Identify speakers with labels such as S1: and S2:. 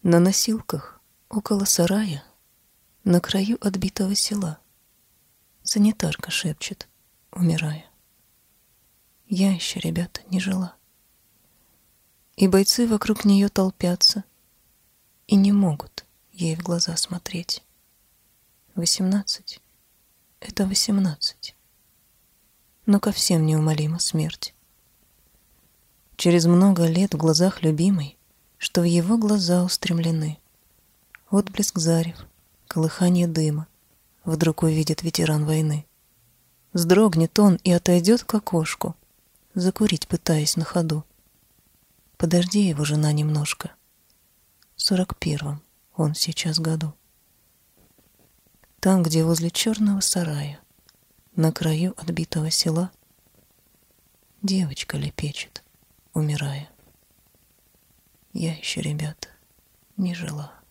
S1: На носилках около сарая, на краю отбитого села, санитарка шепчет, умирая: я еще, ребята, не жила. И бойцы вокруг нее толпятся и не могут ей в глаза смотреть. 18 — это 18, но ко всем неумолима смерть. Через много лет в глазах любимой, что в его глаза устремлены, отблеск зарев, колыхание дыма вдруг увидит ветеран войны. Вздрогнет он и отойдет к окошку, закурить пытаясь на ходу. Подожди его, жена, немножко. В 41-м он сейчас году. Там, где возле черного сарая, на краю отбитого села, девочка лепечет, умирая: я еще, ребята, не жила.